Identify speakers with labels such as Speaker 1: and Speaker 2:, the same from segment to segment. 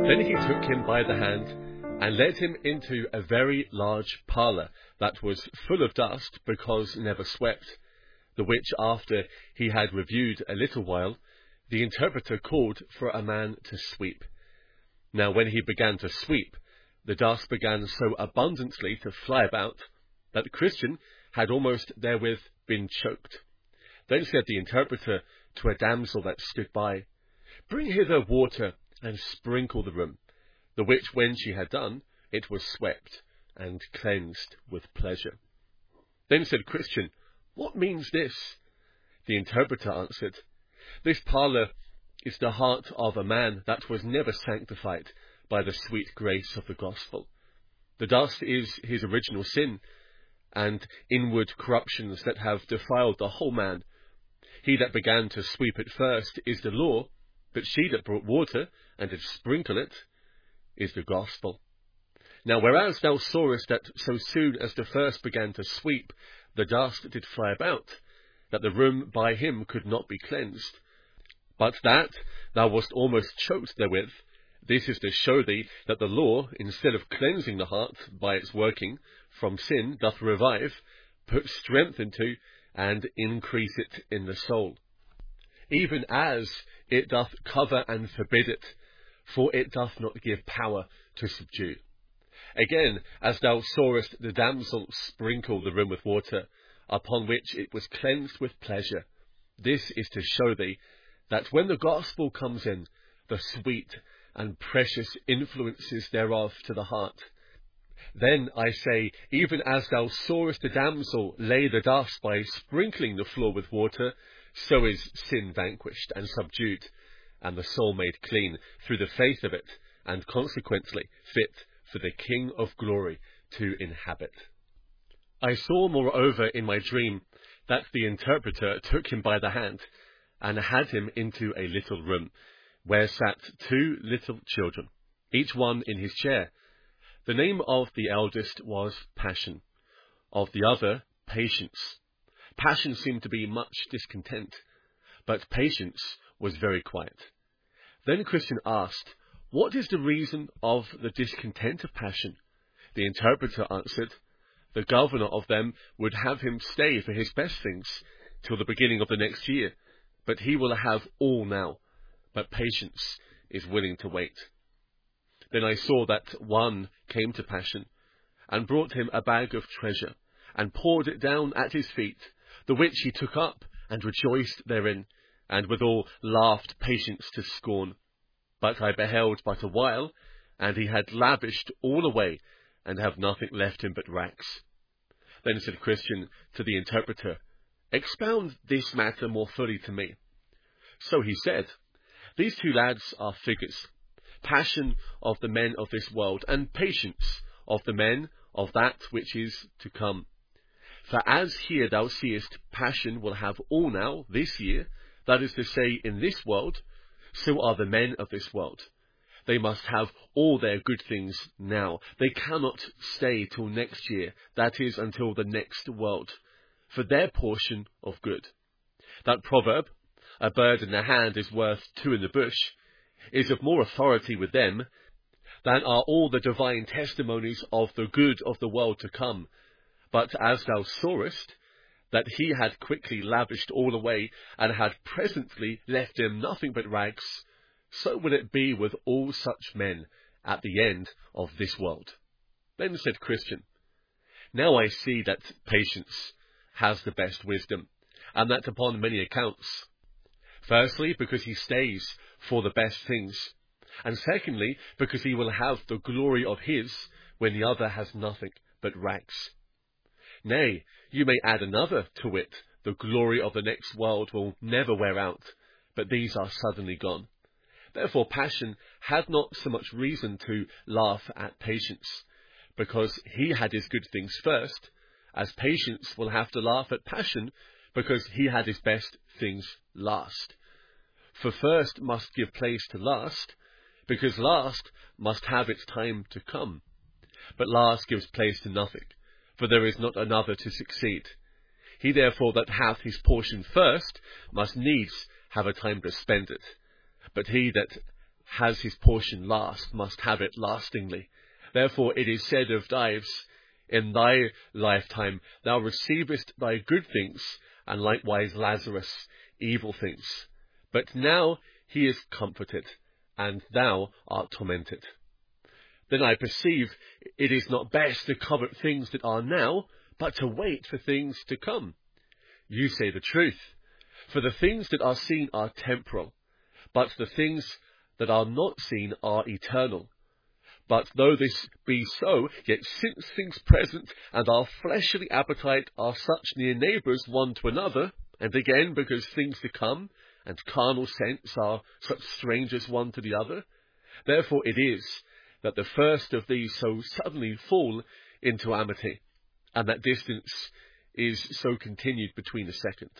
Speaker 1: Then he took him by the hand, and led him into a very large parlour, that was full of dust, because never swept, the which after he had reviewed a little while, the interpreter called for a man to sweep. Now when he began to sweep, the dust began so abundantly to fly about, that Christian had almost therewith been choked. Then said the interpreter to a damsel that stood by, Bring hither water, and sprinkle the room. The which when she had done, it was swept, and cleansed with pleasure. Then said Christian, What means this? The interpreter answered, This parlour is the heart of a man that was never sanctified by the sweet grace of the gospel. The dust is his original sin, and inward corruptions that have defiled the whole man. He that began to sweep it first is the law, but she that brought water, and did sprinkle it, is the gospel. Now whereas thou sawest that so soon as the first began to sweep, the dust did fly about, that the room by him could not be cleansed, but that thou wast almost choked therewith, this is to show thee that the law, instead of cleansing the heart by its working from sin, doth revive, put strength into, and increase it in the soul, even as it doth cover and forbid it, for it doth not give power to subdue. Again, as thou sawest the damsel sprinkle the room with water, upon which it was cleansed with pleasure, this is to show thee that when the gospel comes in, the sweet and precious influences thereof to the heart, then, I say, even as thou sawest the damsel lay the dust by sprinkling the floor with water, so is sin vanquished and subdued, and the soul made clean through the faith of it, and consequently fit for the King of glory to inhabit. I saw moreover in my dream that the interpreter took him by the hand, and had him into a little room, where sat 2 little children, each one in his chair. The name of the eldest was Passion, of the other Patience. Passion seemed to be much discontent, but Patience was very quiet. Then Christian asked, What is the reason of the discontent of Passion? The interpreter answered, The governor of them would have him stay for his best things till the beginning of the next year, but he will have all now, but Patience is willing to wait. Then I saw that one came to Passion, and brought him a bag of treasure, and poured it down at his feet, the which he took up, and rejoiced therein, and withal laughed Patience to scorn. But I beheld but a while, and he had lavished all away, and have nothing left him but rags. Then said Christian to the interpreter, Expound this matter more fully to me. So he said, These 2 lads are figures, Passion of the men of this world, and Patience of the men of that which is to come. For as here thou seest, Passion will have all now, this year, that is to say, in this world, so are the men of this world. They must have all their good things now. They cannot stay till next year, that is, until the next world, for their portion of good. That proverb, a bird in the hand is worth 2 in the bush, is of more authority with them than are all the divine testimonies of the good of the world to come. But as thou sawest, that he had quickly lavished all away, and had presently left him nothing but rags, so will it be with all such men at the end of this world. Then said Christian, Now I see that Patience has the best wisdom, and that upon many accounts. Firstly, because he stays for the best things, and secondly, because he will have the glory of his, when the other has nothing but rags. Nay, you may add another to it, the glory of the next world will never wear out, but these are suddenly gone. Therefore Passion had not so much reason to laugh at Patience, because he had his good things first, as Patience will have to laugh at Passion, because he had his best things last. For first must give place to last, because last must have its time to come. But last gives place to nothing, for there is not another to succeed. He therefore that hath his portion first must needs have a time to spend it. But he that has his portion last must have it lastingly. Therefore it is said of Dives, in thy lifetime thou receivest thy good things, and likewise Lazarus evil things. But now he is comforted, and thou art tormented. Then I perceive it is not best to covet things that are now, but to wait for things to come. You say the truth, for the things that are seen are temporal, but the things that are not seen are eternal. But though this be so, yet since things present and our fleshly appetite are such near neighbours one to another, and again because things to come and carnal sense are such strangers one to the other, therefore it is that the first of these so suddenly fall into amity, and that distance is so continued between the second.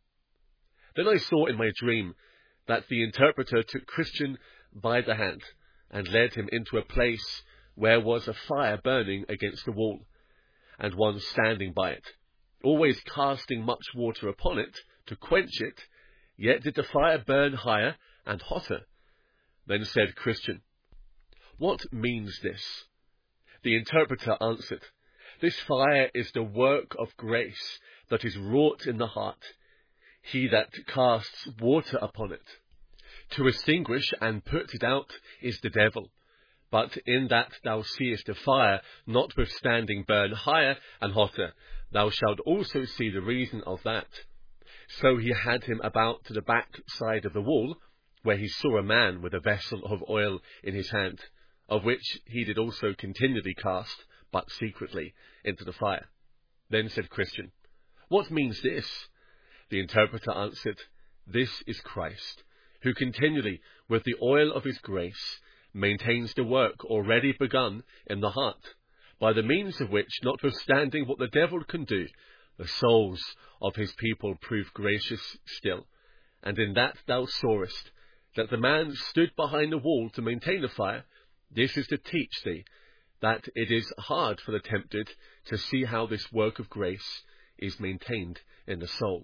Speaker 1: Then I saw in my dream that the interpreter took Christian by the hand, and led him into a place where was a fire burning against the wall, and one standing by it, always casting much water upon it to quench it, yet did the fire burn higher and hotter. Then said Christian, What means this? The interpreter answered, This fire is the work of grace that is wrought in the heart, he that casts water upon it. To extinguish and put it out is the devil. But in that thou seest a fire notwithstanding burn higher and hotter, thou shalt also see the reason of that. So he had him about to the back side of the wall, where he saw a man with a vessel of oil in his hand, of which he did also continually cast, but secretly, into the fire. Then said Christian, What means this? The interpreter answered, This is Christ, who continually, with the oil of his grace, maintains the work already begun in the heart, by the means of which, notwithstanding what the devil can do, the souls of his people prove gracious still. And in that thou sawest, that the man stood behind the wall to maintain the fire, this is to teach thee, that it is hard for the tempted to see how this work of grace is maintained in the soul.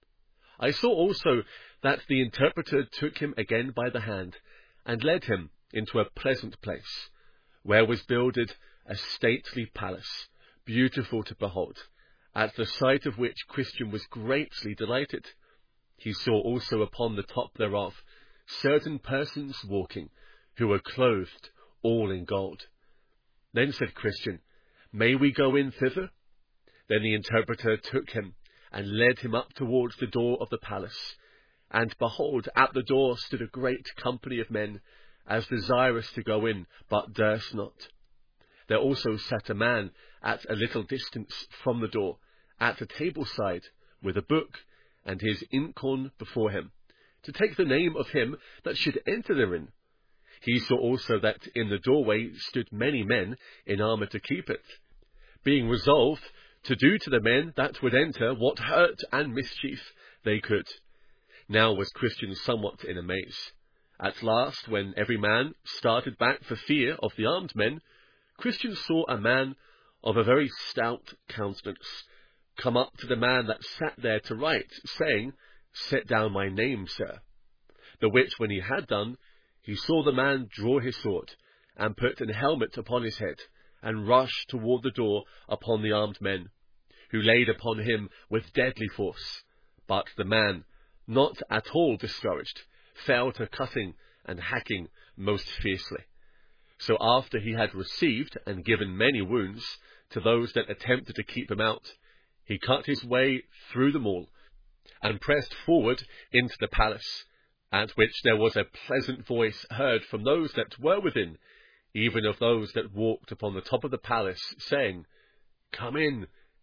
Speaker 1: I saw also that the interpreter took him again by the hand, and led him into a pleasant place, where was builded a stately palace, beautiful to behold, at the sight of which Christian was greatly delighted. He saw also upon the top thereof certain persons walking, who were clothed all in gold. Then said Christian, May we go in thither? Then the interpreter took him, and led him up towards the door of the palace. And behold, at the door stood a great company of men, as desirous to go in, but durst not. There also sat a man at a little distance from the door, at the table side, with a book, and his inkhorn before him, to take the name of him that should enter therein. He saw also that in the doorway stood many men in armour to keep it, being resolved to do to the men that would enter what hurt and mischief they could. Now was Christian somewhat in amaze. At last, when every man started back for fear of the armed men, Christian saw a man of a very stout countenance come up to the man that sat there to write, saying, Set down my name, sir. The which when he had done, he saw the man draw his sword, and put an helmet upon his head, and rush toward the door upon the armed men, who laid upon him with deadly force. But the man, not at all discouraged, fell to cutting and hacking most fiercely. So after he had received and given many wounds to those that attempted to keep him out, he cut his way through them all, and pressed forward into the palace, at which there was a pleasant voice heard from those that were within, even of those that walked upon the top of the palace, saying, Come in,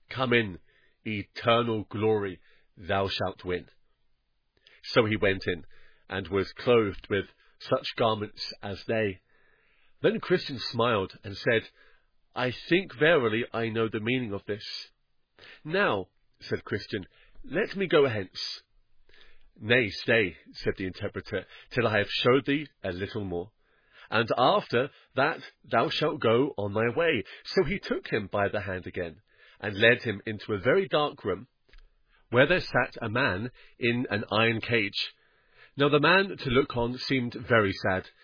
Speaker 1: eternal glory thou shalt win. So he went in, and was clothed with such garments as they. Then Christian smiled, and said, I think verily I know the meaning of this. Now, said Christian, let me go hence. Nay, stay, said the interpreter, till I have showed thee a little more. And after that thou shalt go on thy way. So he took him by the hand again, and led him into a very dark room, where there sat a man in an iron cage. Now the man to look on seemed very sad,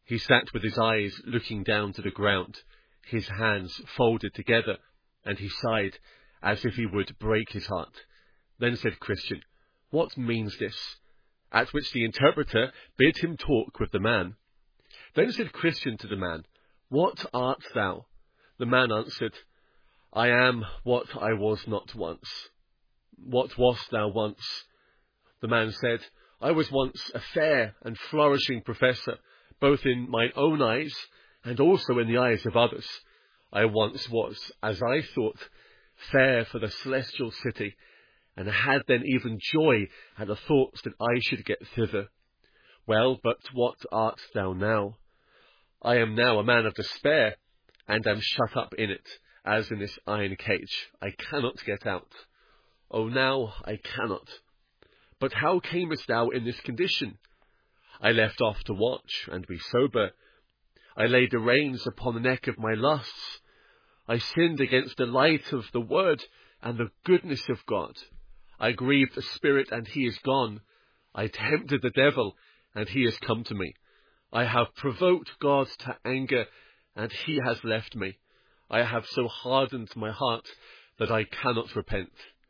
Speaker 1: He sat with his eyes looking down to the ground, his hands folded together, and he sighed as if he would break his heart. Then said Christian, "What means this?" At which the interpreter bid him talk with the man. Then said Christian to the man, "What art thou?" The man answered, "I am what I was not once." "What wast thou once?" The man said, "I was once a fair and flourishing professor, both in mine own eyes and also in the eyes of others. I once was, as I thought, fair for the celestial city, and had then even joy at the thoughts that I should get thither. Well, but what art thou now? I am now a man of despair, and am shut up in it, as in this iron cage. I cannot get out. Oh, now I cannot. But how camest thou in this condition? I left off to watch and be sober. I laid the reins upon the neck of my lusts. I sinned against the light of the word and the goodness of God. I grieved the Spirit, and he is gone. I tempted the devil, and he has come to me. I have provoked God to anger, and he has left me. I have so hardened my heart that I cannot repent."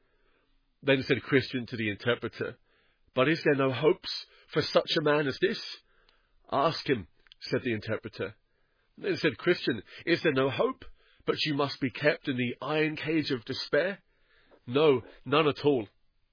Speaker 1: Then said Christian to the interpreter, "But is there no hopes for such a man as this?" "Ask him," said the interpreter. Then said Christian, "Is there no hope, but you must be kept in the iron cage of despair?" "No, none at all."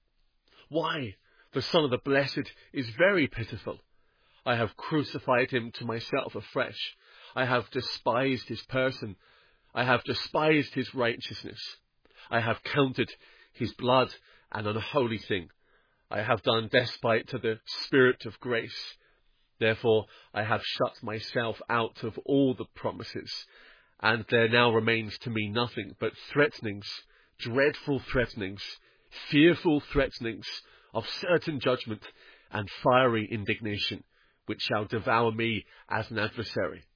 Speaker 1: "Why, the Son of the Blessed is very pitiful. I have crucified him to myself afresh. I have despised his person. I have despised his righteousness. I have counted his blood an unholy thing. I have done despite to the Spirit of grace. Therefore I have shut myself out of all the promises, and there now remains to me nothing but threatenings, dreadful threatenings, fearful threatenings of certain judgment and fiery indignation, which shall devour me as an adversary.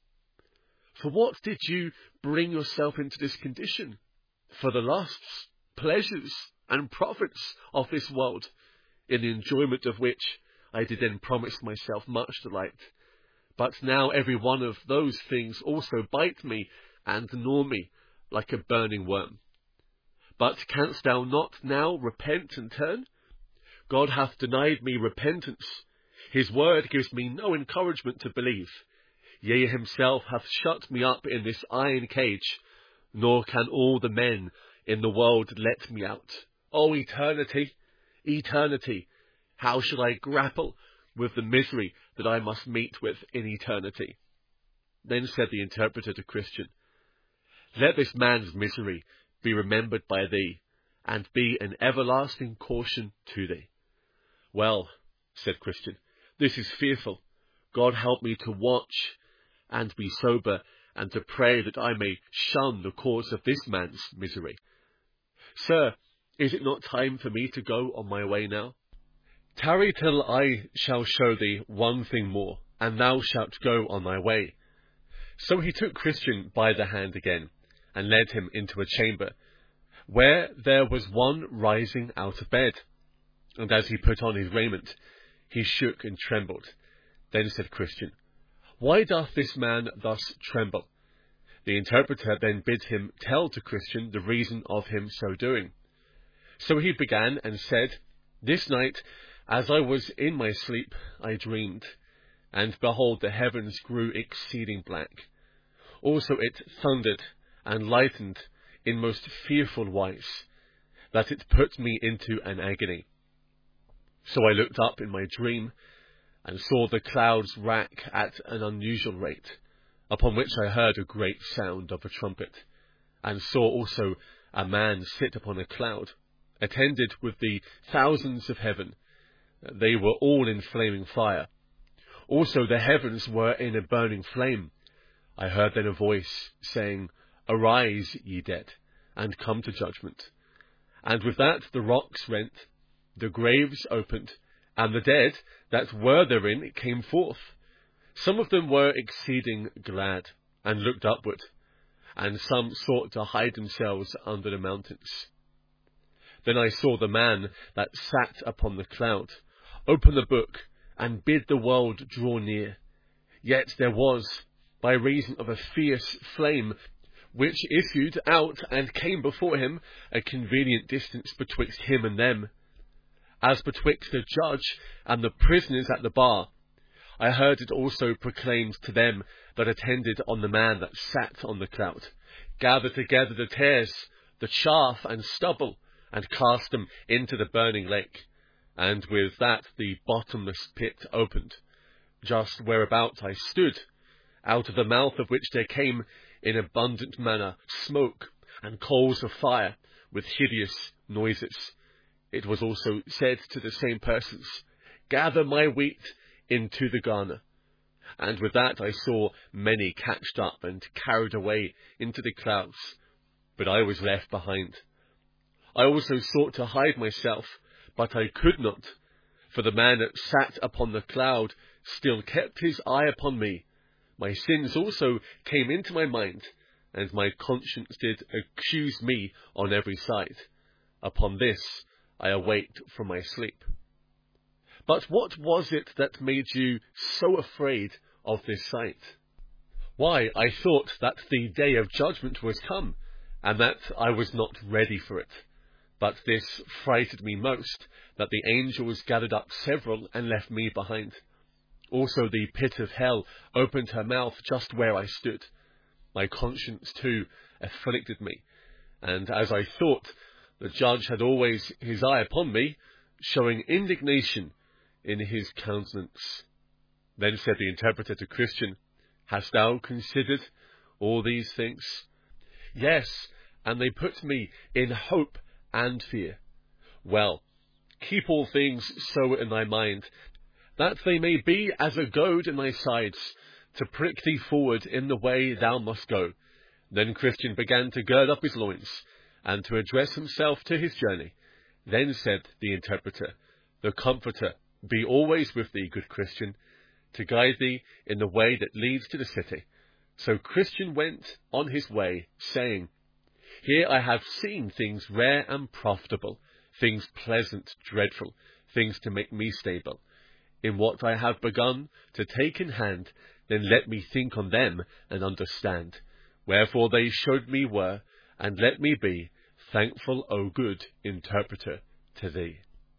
Speaker 1: For what did you bring yourself into this condition? For the lusts, pleasures, and profits of this world, in the enjoyment of which I did then promise myself much delight. But now every one of those things also bite me and gnaw me like a burning worm. But canst thou not now repent and turn? God hath denied me repentance. His word gives me no encouragement to believe. Yea, himself hath shut me up in this iron cage, nor can all the men in the world let me out. O eternity, eternity, how shall I grapple with the misery that I must meet with in eternity? Then said the interpreter to Christian, "Let this man's misery be remembered by thee, and be an everlasting caution to thee." "Well," said Christian, "this is fearful. God help me to watch and be sober, and to pray that I may shun the cause of this man's misery. Sir, is it not time for me to go on my way now?" "Tarry till I shall show thee one thing more, and thou shalt go on thy way." So he took Christian by the hand again, and led him into a chamber, where there was one rising out of bed. And as he put on his raiment, he shook and trembled. Then said Christian, "Why doth this man thus tremble?" The interpreter then bid him tell to Christian the reason of him so doing. So he began and said, "This night, as I was in my sleep, I dreamed, and behold, the heavens grew exceeding black. Also it thundered and lightened in most fearful wise, that it put me into an agony. So I looked up in my dream, and saw the clouds rack at an unusual rate, upon which I heard a great sound of a trumpet, and saw also a man sit upon a cloud, attended with the thousands of heaven. They were all in flaming fire. Also the heavens were in a burning flame. I heard then a voice saying, 'Arise, ye dead, and come to judgment.' And with that the rocks rent, the graves opened, and the dead that were therein came forth. Some of them were exceeding glad, and looked upward, and some sought to hide themselves under the mountains. Then I saw the man that sat upon the cloud open the book, and bid the world draw near. Yet there was, by reason of a fierce flame, which issued out and came before him, a convenient distance betwixt him and them, as betwixt the judge and the prisoners at the bar. I heard it also proclaimed to them that attended on the man that sat on the cloud, gather together the tares, the chaff and stubble, and cast them into the burning lake. And with that the bottomless pit opened, just whereabout I stood, out of the mouth of which there came in abundant manner smoke and coals of fire with hideous noises. It was also said to the same persons, Gather my wheat into the garner. And with that I saw many catched up and carried away into the clouds, but I was left behind. I also sought to hide myself, but I could not, for the man that sat upon the cloud still kept his eye upon me. My sins also came into my mind, and my conscience did accuse me on every side. Upon this I awaked from my sleep. But what was it that made you so afraid of this sight? Why, I thought that the day of judgment was come, and that I was not ready for it. But this frighted me most, that the angels gathered up several and left me behind. Also the pit of hell opened her mouth just where I stood. My conscience too afflicted me, and as I thought, the judge had always his eye upon me, showing indignation in his countenance. Then said the interpreter to Christian, Hast thou considered all these things? Yes, and they put me in hope and fear. Well, keep all things so in thy mind, that they may be as a goad in thy sides, to prick thee forward in the way thou must go. Then Christian began to gird up his loins, and to address himself to his journey. Then said the interpreter, The Comforter be always with thee, good Christian, to guide thee in the way that leads to the city. So Christian went on his way, saying, Here I have seen things rare and profitable, things pleasant, dreadful, things to make me stable. In what I have begun to take in hand, then let me think on them and understand. Wherefore they showed me were, and let me be thankful, O good interpreter, to thee.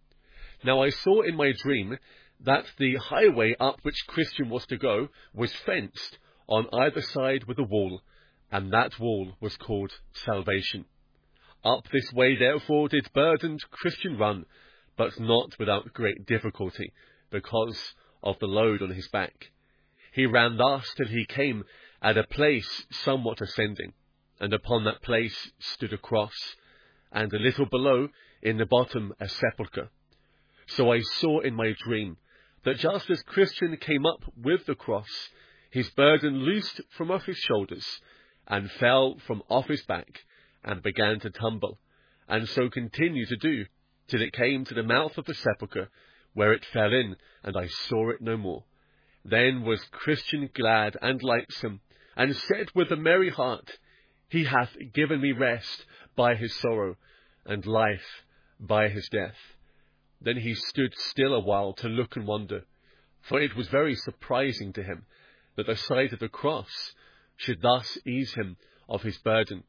Speaker 1: Now I saw in my dream that the highway up which Christian was to go was fenced on either side with a wall, and that wall was called salvation. Up this way therefore did burdened Christian run, but not without great difficulty, because of the load on his back. He ran thus till he came at a place somewhat ascending, and upon that place stood a cross, and a little below in the bottom a sepulchre. So I saw in my dream that just as Christian came up with the cross, his burden loosed from off his shoulders, and fell from off his back, and began to tumble, and so continued to do, till it came to the mouth of the sepulchre, where it fell in, and I saw it no more. Then was Christian glad and lightsome, and said with a merry heart, He hath given me rest by his sorrow, and life by his death. Then he stood still a while to look and wonder, for it was very surprising to him that the sight of the cross should thus ease him of his burden.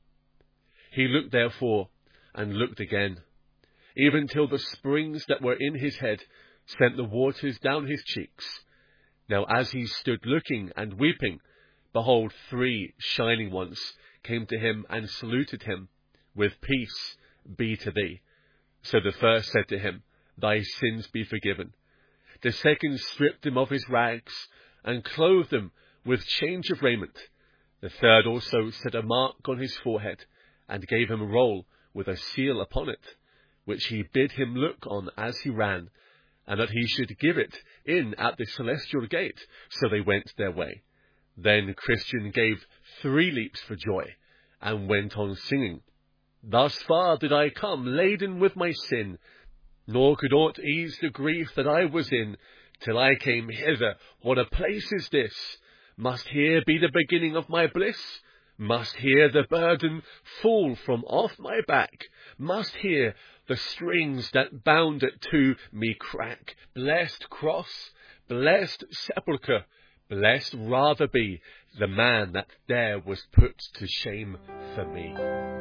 Speaker 1: He looked therefore, and looked again, even till the springs that were in his head sent the waters down his cheeks. Now as he stood looking and weeping, behold, 3 shining ones came to him and saluted him, with peace be to thee. So the first said to him, Thy sins be forgiven. The second stripped him of his rags, and clothed him with change of raiment. The third also set a mark on his forehead, and gave him a roll with a seal upon it, which he bid him look on as he ran, and that he should give it in at the celestial gate. So they went their way. Then Christian gave 3 leaps for joy, and went on singing, Thus far did I come laden with my sin, nor could aught ease the grief that I was in, till I came hither. What a place is this! Must here be the beginning of my bliss? Must here the burden fall from off my back? Must here the strings that bound it to me crack? Blessed cross, blessed sepulchre, Blessed rather be the man that there was put to shame for me.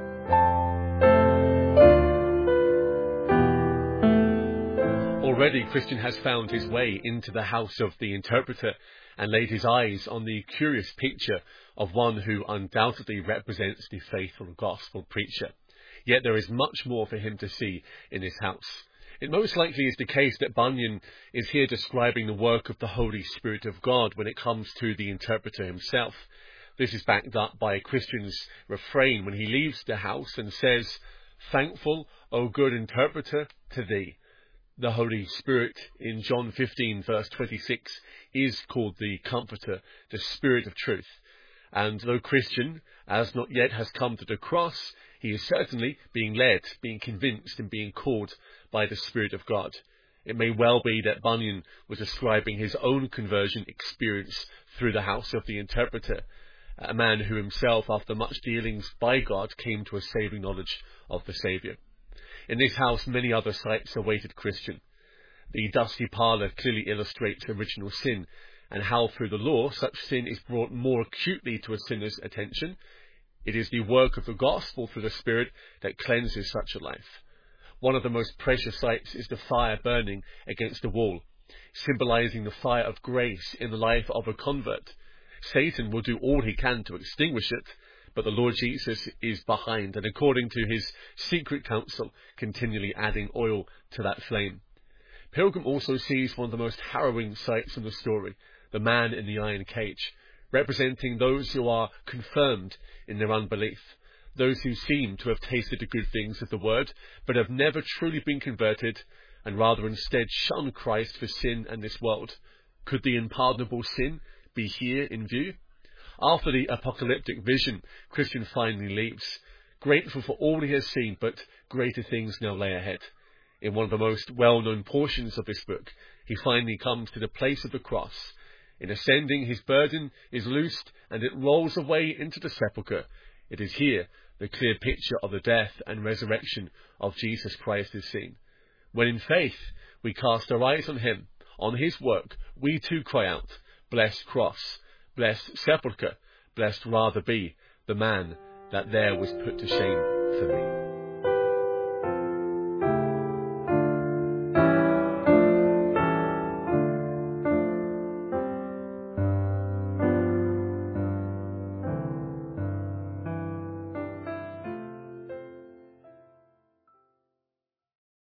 Speaker 1: Already Christian has found his way into the house of the interpreter and laid his eyes on the curious picture of one who undoubtedly represents the faithful gospel preacher. Yet there is much more for him to see in this house. It most likely is the case that Bunyan is here describing the work of the Holy Spirit of God when it comes to the interpreter himself. This is backed up by Christian's refrain when he leaves the house and says, "Thankful, O good interpreter, to thee." The Holy Spirit in John 15 verse 26 is called the Comforter, the Spirit of Truth. And though Christian, as not yet has come to the cross, he is certainly being led, being convinced and being called by the Spirit of God. It may well be that Bunyan was describing his own conversion experience through the house of the interpreter, a man who himself, after much dealings by God, came to a saving knowledge of the Saviour. In this house, many other sights awaited Christian. The dusty parlour clearly illustrates original sin, and how through the law such sin is brought more acutely to a sinner's attention. It is the work of the gospel through the Spirit that cleanses such a life. One of the most precious sights is the fire burning against the wall, symbolising the fire of grace in the life of a convert. Satan will do all he can to extinguish it, but the Lord Jesus is behind, and according to his secret counsel, continually adding oil to that flame. Pilgrim also sees one of the most harrowing sights in the story, the man in the iron cage, representing those who are confirmed in their unbelief, those who seem to have tasted the good things of the word, but have never truly been converted, and rather instead shun Christ for sin and this world. Could the unpardonable sin be here in view? After the apocalyptic vision, Christian finally leaves, grateful for all he has seen, but greater things now lay ahead. In one of the most well-known portions of this book, he finally comes to the place of the cross. In ascending, his burden is loosed, and it rolls away into the sepulchre. It is here the clear picture of the death and resurrection of Jesus Christ is seen. When in faith we cast our eyes on him, on his work, we too cry out, "Blessed cross, blessed sepulchre, blessed rather be the man that there was put to shame for me."